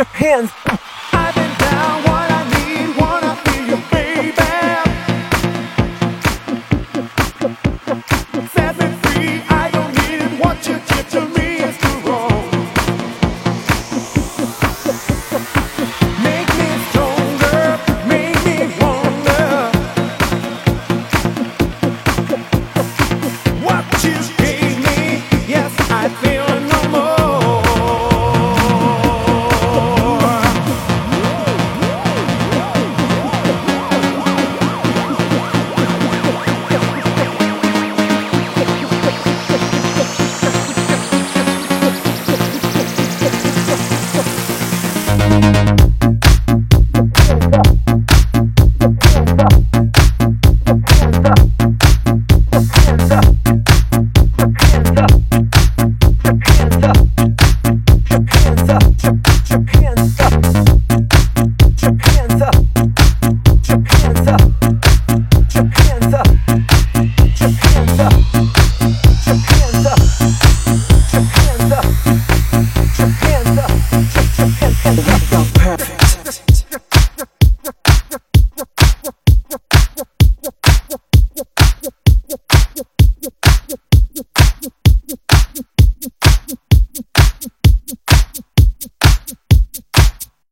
your hands. I've been down what I need, wanna feel you, baby. Set me free, I don't need it. What you did to me is too wrong. Make me stronger, make me wonder what you gave me. Yes, I feel no more.